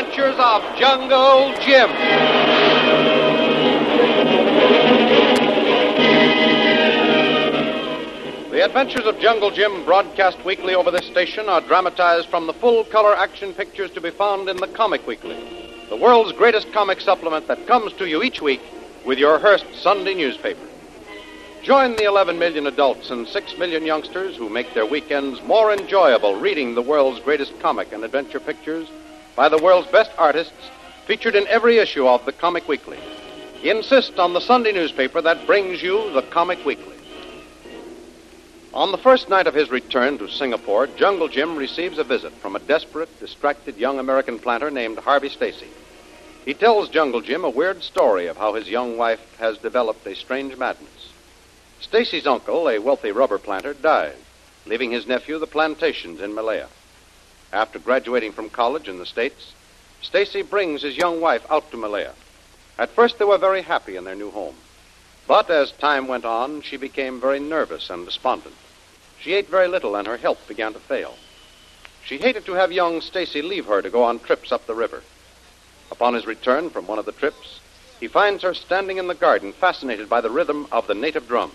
Adventures of Jungle Jim. The Adventures of Jungle Jim, broadcast weekly over this station, are dramatized from the full-color action pictures to be found in the Comic Weekly, the world's greatest comic supplement that comes to you each week with your Hearst Sunday newspaper. Join the 11 million adults and 6 million youngsters who make their weekends more enjoyable reading the world's greatest comic and adventure pictures by the world's best artists featured in every issue of the Comic Weekly. Insist on the Sunday newspaper that brings you the Comic Weekly. On the first night of his return to Singapore, Jungle Jim receives a visit from a desperate, distracted young American planter named Harvey Stacy. He tells Jungle Jim a weird story of how his young wife has developed a strange madness. Stacy's uncle, a wealthy rubber planter, died, leaving his nephew the plantations in Malaya. After graduating from college in the States, Stacy brings his young wife out to Malaya. At first, they were very happy in their new home. But as time went on, she became very nervous and despondent. She ate very little, and her health began to fail. She hated to have young Stacy leave her to go on trips up the river. Upon his return from one of the trips, he finds her standing in the garden, fascinated by the rhythm of the native drums.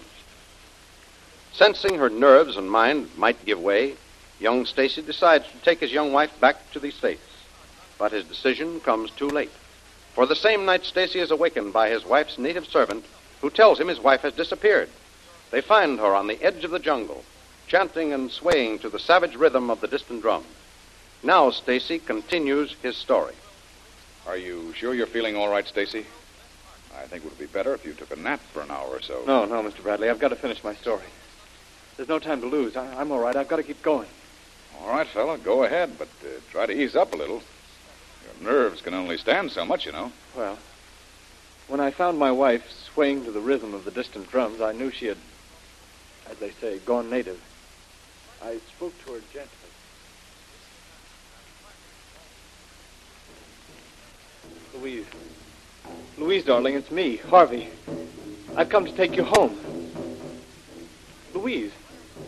Sensing her nerves and mind might give way, young Stacy decides to take his young wife back to the States. But his decision comes too late. For the same night, Stacy is awakened by his wife's native servant, who tells him his wife has disappeared. They find her on the edge of the jungle, chanting and swaying to the savage rhythm of the distant drums. Now Stacy continues his story. Are you sure you're feeling all right, Stacy? I think it would be better if you took a nap for an hour or so. No, Mr. Bradley. I've got to finish my story. There's no time to lose. I'm all right. I've got to keep going. All right, fella, go ahead, but try to ease up a little. Your nerves can only stand so much, you know. Well, when I found my wife swaying to the rhythm of the distant drums, I knew she had, as they say, gone native. I spoke to her gently. Louise, darling, it's me, Harvey. I've come to take you home. Louise!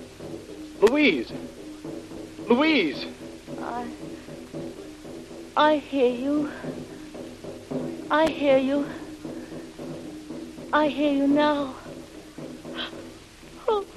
I hear you. I hear you now. Oh,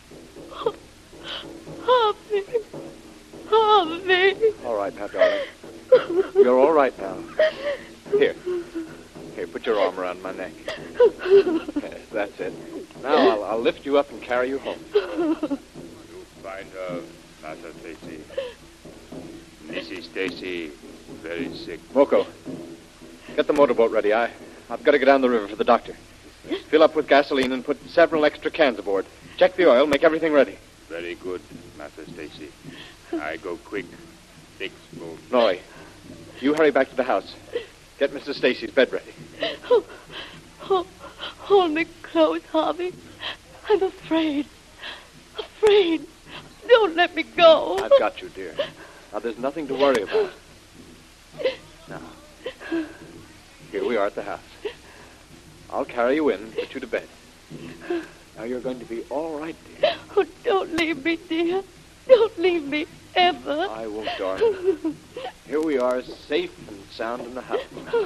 Harvey. All right now, darling. You're all right now. Here, put your arm around my neck. Yes, that's it. Now I'll lift you up and carry you home. You find her, Master Stacy. Mrs. Stacy, very sick. Moko, get the motorboat ready. I've got to go down the river for the doctor. Fill up with gasoline and put several extra cans aboard. Check the oil, make everything ready. Very good, Master Stacy. I go quick. 6 boats. Noi, you hurry back to the house. Get Mrs. Stacy's bed ready. Hold me close, Harvey. I'm afraid. Don't let me go. I've got you, dear. Now, there's nothing to worry about. Now, here we are at the house. I'll carry you in and put you to bed. Now, you're going to be all right, dear. Oh, don't leave me, dear. Don't leave me ever. I won't, darling. Here we are, safe and sound in the house.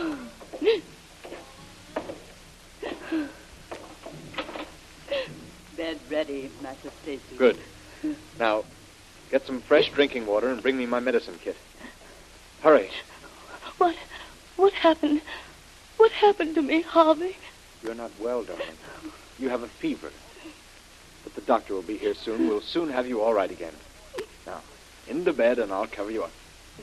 Bed ready, Master Stacy. Good. Now, get some fresh drinking water and bring me my medicine kit. Hurry. What happened? What happened to me, Harvey? You're not well, darling. You have a fever. But the doctor will be here soon. We'll soon have you all right again. Now, into bed and I'll cover you up.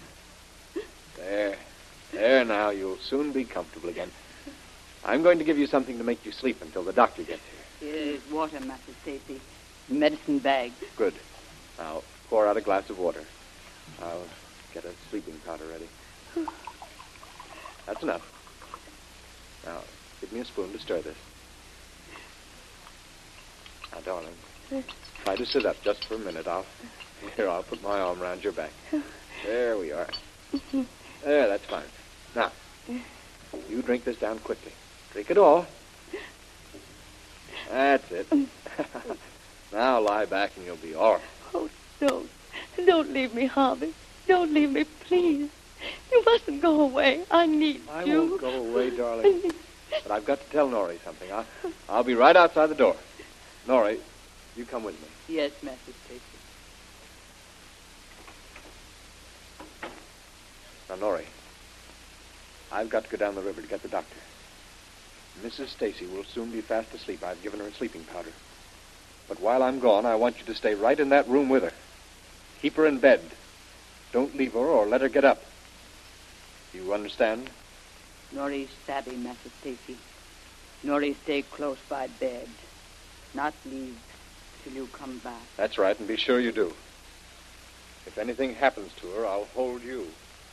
There now. You'll soon be comfortable again. I'm going to give you something to make you sleep until the doctor gets here. Here's water, Master Stacy. Medicine bag. Good. Now, pour out a glass of water. I'll get a sleeping powder ready. That's enough. Now, give me a spoon to stir this. Now, darling, try to sit up just for a minute. I'll put my arm around your back. There we are. There, that's fine. Now, you drink this down quickly. Drink it all. That's it. Now lie back and you'll be all right. Oh, don't. Don't leave me, Harvey. Don't leave me, please. You mustn't go away. I need I you. won't go away, darling. But I've got to tell Norrie something. I'll be right outside the door. Norrie, you come with me. Yes, Master Stacy. Now, Norrie, I've got to go down the river to get the doctor. Mrs. Stacy will soon be fast asleep. I've given her a sleeping powder. But while I'm gone, I want you to stay right in that room with her. Keep her in bed. Don't leave her or let her get up. You understand? Norrie savvy, Master Stacy. Norrie stay close by bed. Not leave till you come back. That's right, and be sure you do. If anything happens to her, I'll hold you.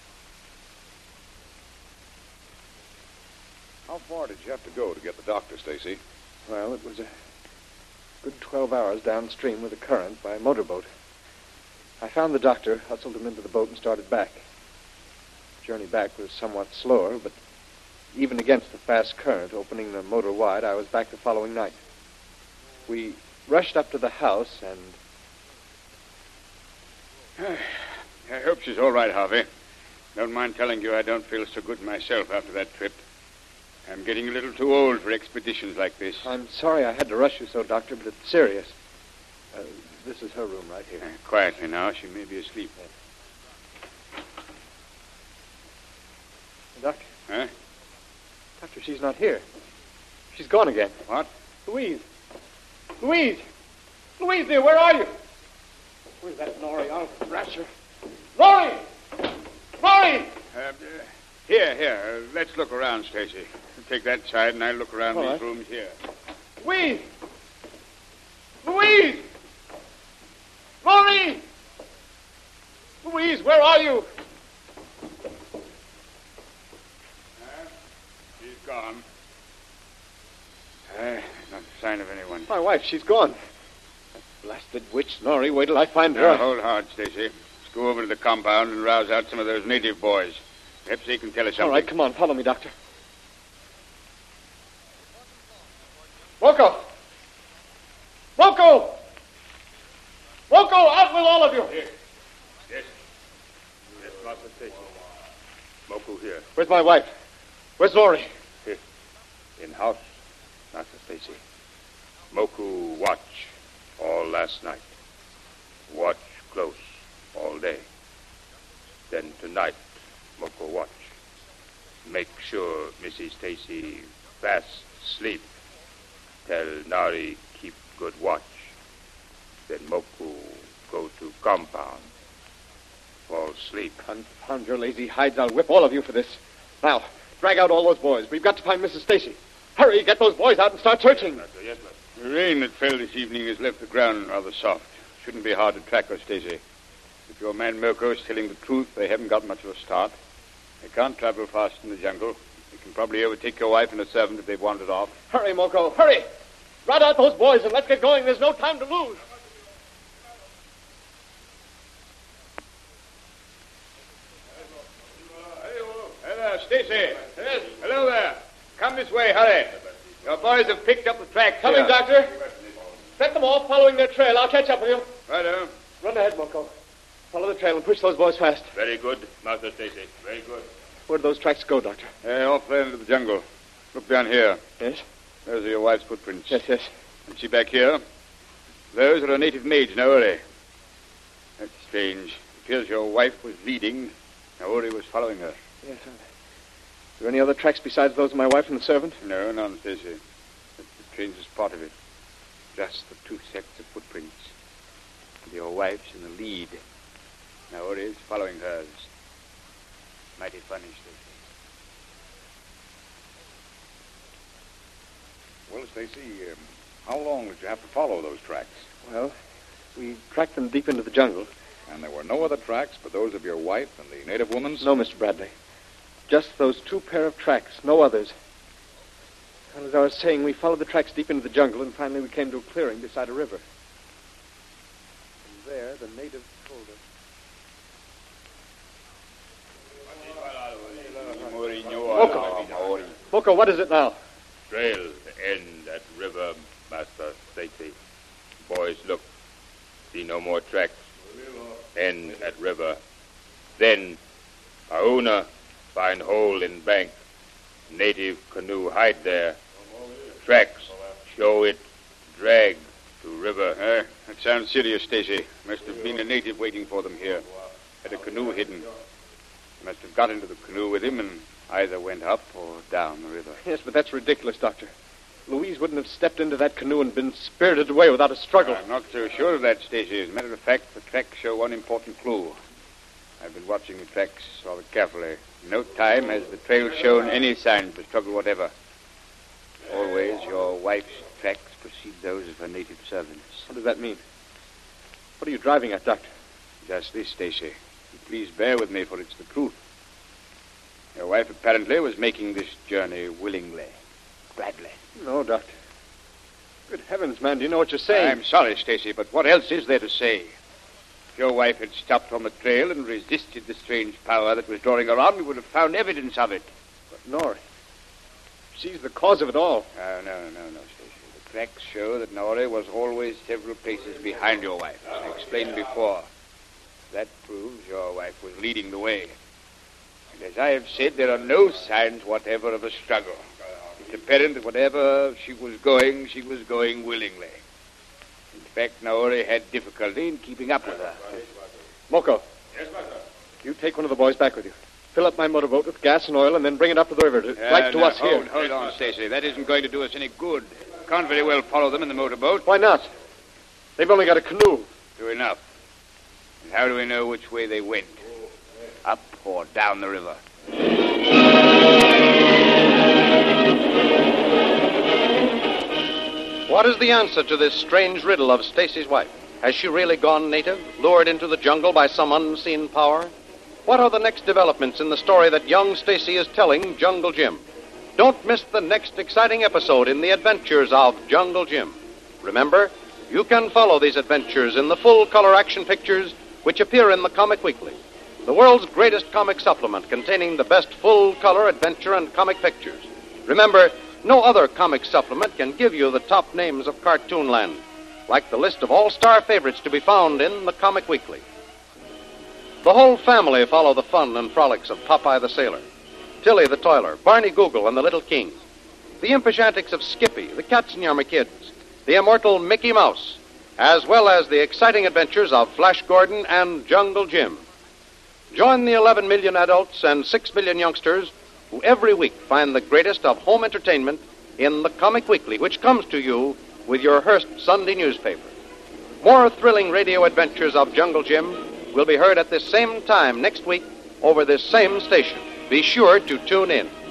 How far did you have to go to get the doctor, Stacy? Well, it was a good 12 hours downstream with the current by motorboat. I found the doctor, hustled him into the boat, and started back. The journey back was somewhat slower, but even against the fast current opening the motor wide, I was back the following night. We rushed up to the house and... I hope she's all right, Harvey. Don't mind telling you I don't feel so good myself after that trip. I'm getting a little too old for expeditions like this. I'm sorry I had to rush you so, Doctor, but it's serious. This is her room right here. Quietly now. She may be asleep. Doctor? Huh? Doctor, she's not here. She's gone again. What? Louise! Louise! Louise, dear, where are you? Where's that Norrie? I'll thrash her. Norrie! Norrie! Here. Let's look around, Stacy. Take that side, and I'll look around these rooms here. Louise! Louise! Norrie! Louise, where are you? She's gone. Not a sign of anyone. My wife, she's gone. That blasted witch, Norrie. Wait till I find her. Now, hold hard, Stacy. Let's go over to the compound and rouse out some of those native boys. Perhaps they can tell us something. All right, come on. Follow me, Doctor. Woko! Woko! Woko, out with all of you! Here. Yes. Yes, Master Stacy. Moku here. Where's my wife? Where's Norrie? Here. In house, Master Stacy. Moku watch all last night. Watch close all day. Then tonight, Moku watch. Make sure Mrs. Stacy fast sleep. Tell Nari keep good watch. Then Moku go to compound. Fall asleep. Confound your lazy hides. I'll whip all of you for this. Now, drag out all those boys. We've got to find Mrs. Stacy. Hurry, get those boys out and start searching. Yes, sir. The rain that fell this evening has left the ground rather soft. Shouldn't be hard to track her, Stacy. If your man Moko is telling the truth, they haven't got much of a start. They can't travel fast in the jungle. They can probably overtake your wife and a servant if they've wandered off. Hurry, Moko, hurry! Rout out those boys and let's get going. There's no time to lose. Hello, Stacy. Yes. Hello there. Come this way, hurry. Your boys have picked up the track. Coming, Doctor. Set them off, following their trail. I'll catch up with you. Righto. Run ahead, Moko. Follow the trail and push those boys fast. Very good, Master Stacy. Very good. Where do those tracks go, Doctor? Off there into the jungle. Look down here. Yes? Those are your wife's footprints. Yes. And see back here? Those are a native maids, Naori. That's strange. It appears your wife was leading. Naori was following her. Yes, sir. Are there any other tracks besides those of my wife and the servant? No, none, Stacy. That's the strangest part of it. Just the two sets of footprints. With your wife's in the lead. Naori's following hers. Mighty funny, Stacy. Well, Stacy, how long did you have to follow those tracks? Well, we tracked them deep into the jungle. And there were no other tracks but those of your wife and the native woman's? No, Mr. Bradley. Just those two pair of tracks, no others. And as I was saying, we followed the tracks deep into the jungle, and finally we came to a clearing beside a river. And there, the natives told us. Moko, what is it now? Trail to end at river, Master Stacy. Boys, look. See no more tracks. End at river. Then Auna, find hole in bank. Native canoe hide there. Tracks, show it, drag to river. That sounds serious, Stacy. Must have been a native waiting for them here. Had a canoe hidden. Must have got into the canoe with him and either went up or down the river. Yes, but that's ridiculous, Doctor. Louise wouldn't have stepped into that canoe and been spirited away without a struggle. I'm not so sure of that, Stacy. As a matter of fact, the tracks show one important clue. I've been watching the tracks rather carefully. In no time has the trail shown any signs of struggle whatever. Always your wife's tracks precede those of her native servants. What does that mean? What are you driving at, Doctor? Just this, Stacy. Please bear with me, for it's the truth. Your wife apparently was making this journey willingly, gladly. No, Doctor. Good heavens, man, do you know what you're saying? I'm sorry, Stacy, but what else is there to say? If your wife had stopped on the trail and resisted the strange power that was drawing her on, we would have found evidence of it. But Nori, she's the cause of it all. No, Stacy. The tracks show that Nori was always several paces behind your wife, as I explained before. That proves your wife was leading the way. And as I have said, there are no signs whatever of a struggle. It's apparent that whatever she was going willingly. In fact, Naori had difficulty in keeping up with her. Moko. Yes, master. You take one of the boys back with you. Fill up my motorboat with gas and oil and then bring it up to the river, right to us here. Hold on, Stacy. That isn't going to do us any good. Can't very well follow them in the motorboat. Why not? They've only got a canoe. True enough. And how do we know which way they went? Up or down the river? What is the answer to this strange riddle of Stacy's wife? Has she really gone native, lured into the jungle by some unseen power? What are the next developments in the story that young Stacy is telling Jungle Jim? Don't miss the next exciting episode in the adventures of Jungle Jim. Remember, you can follow these adventures in the full-color action pictures which appear in the Comic Weekly, the world's greatest comic supplement containing the best full-color adventure and comic pictures. Remember, no other comic supplement can give you the top names of Cartoonland, like the list of all-star favorites to be found in the Comic Weekly. The whole family follow the fun and frolics of Popeye the Sailor, Tilly the Toiler, Barney Google, and the Little King, the impish antics of Skippy, the Katzenjammer Kids, the immortal Mickey Mouse, as well as the exciting adventures of Flash Gordon and Jungle Jim. Join the 11 million adults and 6 million youngsters who every week find the greatest of home entertainment in the Comic Weekly, which comes to you with your Hearst Sunday newspaper. More thrilling radio adventures of Jungle Jim will be heard at this same time next week over this same station. Be sure to tune in.